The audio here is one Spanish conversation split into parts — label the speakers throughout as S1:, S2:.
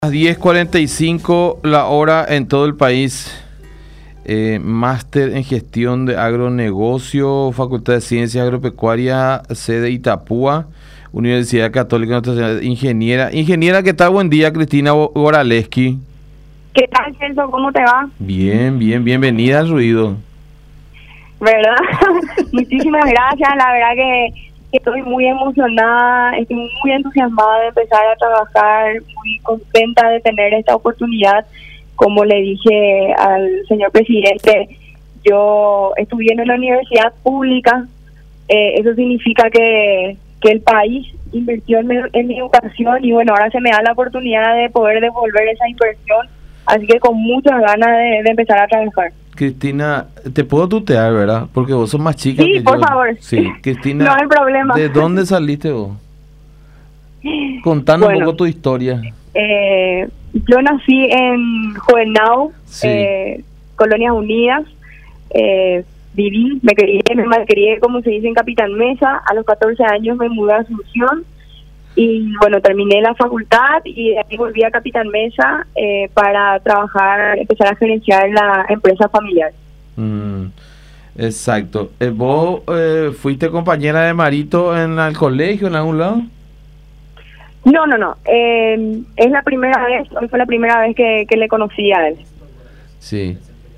S1: Las 10:45 la hora en todo el país. Máster en gestión de agronegocio, Facultad de Ciencias Agropecuarias, sede Itapúa, Universidad Católica Nacional. Ingeniera, ¿qué tal? Buen día, Cristina Goraleski.
S2: ¿Qué tal, Celso? ¿Cómo te va?
S1: Bien, bienvenida al ruido.
S2: ¿Verdad? Muchísimas gracias, la verdad que estoy muy emocionada, estoy muy entusiasmada de empezar a trabajar, muy contenta de tener esta oportunidad. Como le dije al señor presidente, yo estudié en una universidad pública, eso significa que el país invirtió en mi educación y bueno, ahora se me da la oportunidad de poder devolver esa inversión, así que con muchas ganas de empezar a trabajar.
S1: Cristina, te puedo tutear, ¿verdad? Porque vos sos más chica que yo.
S2: Sí, por favor.
S1: Sí, Cristina.
S2: No hay problema.
S1: ¿De dónde saliste vos? Contanos un poco tu historia.
S2: Yo nací en Juvenal,
S1: Sí.
S2: Colonias Unidas. Viví, me malcrié, como se dice, en Capitán Mesa. A los 14 años me mudé a Asunción. Y bueno, terminé la facultad y de ahí volví a Capitán Mesa para trabajar, empezar a gerenciar la empresa familiar.
S1: Exacto. ¿Vos fuiste compañera de Marito en el colegio, en algún lado?
S2: No. Es la primera vez, hoy fue la primera vez que le conocí a él.
S1: Sí.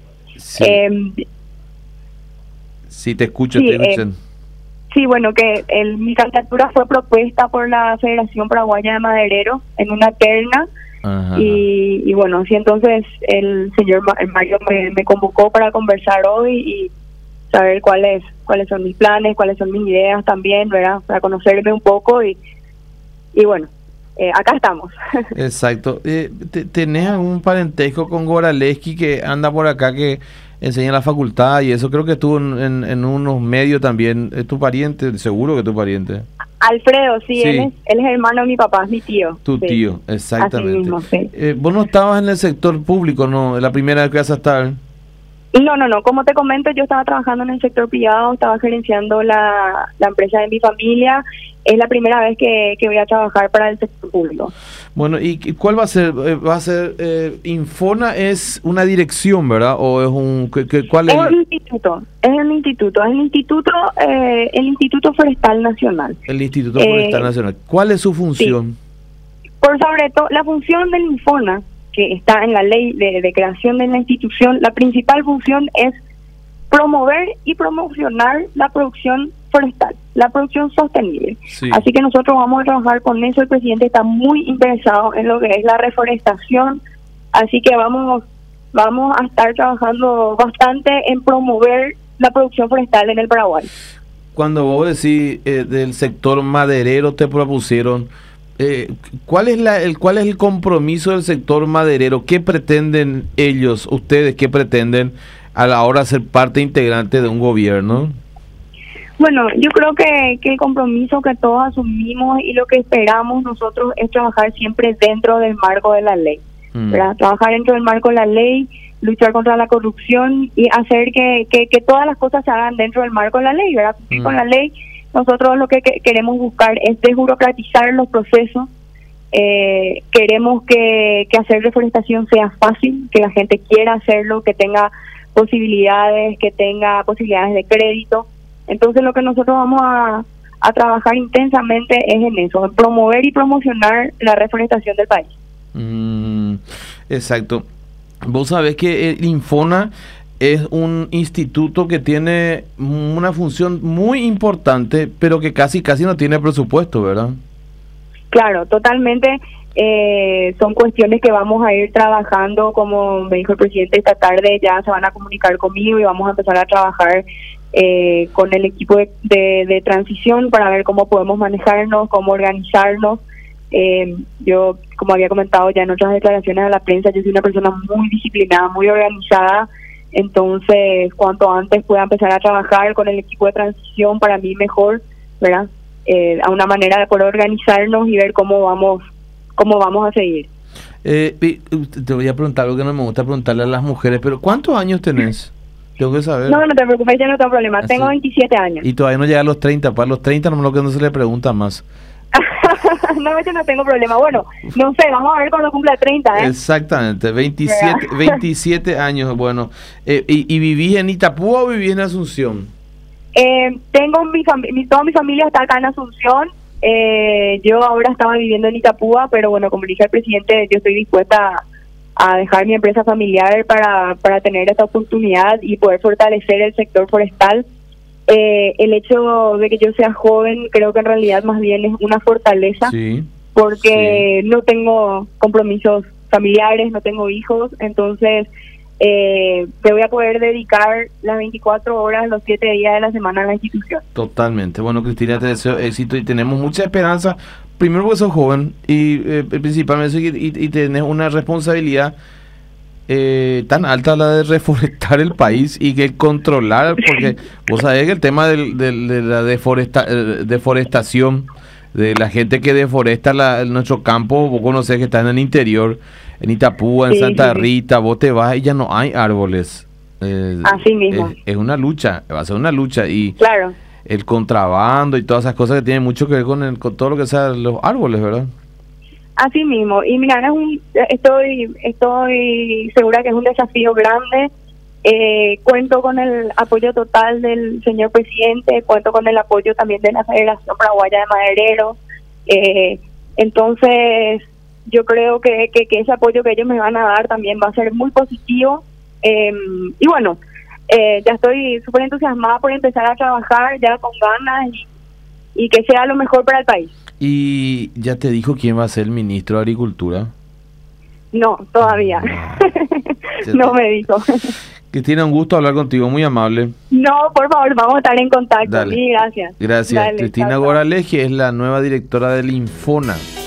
S1: Sí, te escucho,
S2: sí,
S1: te escuchan.
S2: Sí, bueno, que mi candidatura fue propuesta por la Federación Paraguaya de Madereros en una terna.
S1: Ajá.
S2: Y bueno, así entonces el señor Mario me convocó para conversar hoy y saber cuáles son mis planes, cuáles son mis ideas también, ¿verdad? Para conocerme un poco y bueno, acá estamos.
S1: Exacto. ¿Tenés algún parentesco con Goraleski que anda por acá, que enseña en la facultad y eso? Creo que estuvo en unos medios también. ¿Es tu pariente? Seguro que es tu pariente.
S2: Alfredo, sí.
S1: Sí.
S2: Él es hermano de mi papá, es mi tío.
S1: Tu
S2: sí.
S1: tío, exactamente.
S2: Así mismo, sí.
S1: Vos no estabas en el sector público, ¿no? La primera vez que vas a estar.
S2: No. Como te comento, yo estaba trabajando en el sector privado, estaba gerenciando la empresa de mi familia. Es la primera vez que voy a trabajar para el sector público.
S1: Bueno, ¿y cuál va a ser? Infona es una dirección, ¿verdad? ¿O es un cuál es?
S2: Es un instituto. El Instituto Forestal Nacional.
S1: El Instituto Forestal Nacional. ¿Cuál es su función?
S2: Sí. Por sobre todo, la función del Infona, que está en la ley de creación de la institución, la principal función es promover y promocionar la producción forestal, la producción sostenible.
S1: Sí.
S2: Así que nosotros vamos a trabajar con eso. El presidente está muy interesado en lo que es la reforestación, así que vamos a estar trabajando bastante en promover la producción forestal en el Paraguay.
S1: Cuando vos decís del sector maderero te propusieron, ¿cuál es el compromiso del sector maderero? ¿Qué pretenden ellos, ustedes, qué pretenden a la hora de ser parte integrante de un gobierno?
S2: Bueno, yo creo que el compromiso que todos asumimos y lo que esperamos nosotros es trabajar siempre dentro del marco de la ley, ¿verdad? Trabajar dentro del marco de la ley, luchar contra la corrupción y hacer que todas las cosas se hagan dentro del marco de la ley, ¿verdad? Cumplir con la ley. Nosotros lo que queremos buscar es desburocratizar los procesos. Queremos que hacer reforestación sea fácil, que la gente quiera hacerlo, que tenga posibilidades de crédito. Entonces lo que nosotros vamos a trabajar intensamente es en eso, en promover y promocionar la reforestación del país.
S1: Exacto. Vos sabés que el Infona es un instituto que tiene una función muy importante, pero que casi no tiene presupuesto, ¿verdad?
S2: Claro, totalmente. Son cuestiones que vamos a ir trabajando, como me dijo el presidente esta tarde, ya se van a comunicar conmigo y vamos a empezar a trabajar con el equipo de transición para ver cómo podemos manejarnos, cómo organizarnos. Yo, como había comentado ya en otras declaraciones a la prensa, yo soy una persona muy disciplinada, muy organizada, entonces cuanto antes pueda empezar a trabajar con el equipo de transición, para mí mejor, ¿verdad? A una manera de poder organizarnos y ver cómo vamos a seguir.
S1: Te voy a preguntar algo que no me gusta preguntarle a las mujeres, pero ¿cuántos años tenés? Tengo que saber.
S2: No te preocupes, ya no tengo problema. Tengo 27 años.
S1: Y todavía no llega a los 30. Para los 30 no es lo que no se le pregunta más.
S2: No, yo no tengo problema. Bueno, no sé, vamos a ver cuando cumpla 30, ¿eh?
S1: Exactamente, 27 años, bueno. ¿Y vivís en Itapúa o vivís en Asunción?
S2: Tengo toda mi familia está acá en Asunción. Yo ahora estaba viviendo en Itapúa, pero bueno, como dije al presidente, yo estoy dispuesta a dejar mi empresa familiar para tener esta oportunidad y poder fortalecer el sector forestal. El hecho de que yo sea joven creo que en realidad más bien es una fortaleza,
S1: Sí,
S2: porque no tengo compromisos familiares, no tengo hijos, entonces te voy a poder dedicar las 24 horas, los 7 días de la semana a la institución.
S1: totalmente. Bueno, Cristina, te deseo éxito y tenemos mucha esperanza. Primero porque sos joven y principalmente y tenés una responsabilidad tan alta, la de reforestar el país y que controlar, porque vos sabés que el tema de la deforestación, de la gente que deforesta nuestro campo, vos conocés que está en el interior, en Itapúa, en Santa Rita, vos te vas y ya no hay árboles.
S2: Así mismo.
S1: Es una lucha, va a ser una lucha y
S2: claro.
S1: El contrabando y todas esas cosas que tienen mucho que ver con todo lo que sea los árboles, ¿verdad?
S2: Así mismo, y mira, estoy segura que es un desafío grande. Cuento con el apoyo total del señor presidente, cuento con el apoyo también de la Federación Paraguaya de Madereros. Entonces, yo creo que ese apoyo que ellos me van a dar también va a ser muy positivo. Y bueno, ya estoy súper entusiasmada por empezar a trabajar ya con ganas y que sea lo mejor para el país.
S1: ¿Y ya te dijo quién va a ser el ministro de Agricultura?
S2: No, todavía. No me dijo.
S1: Cristina, un gusto hablar contigo, muy amable.
S2: No, por favor, vamos a estar en contacto.
S1: Dale.
S2: Sí, gracias.
S1: Gracias.
S2: Dale,
S1: Cristina
S2: chao, chao.
S1: Goraleji es la nueva directora del Infona.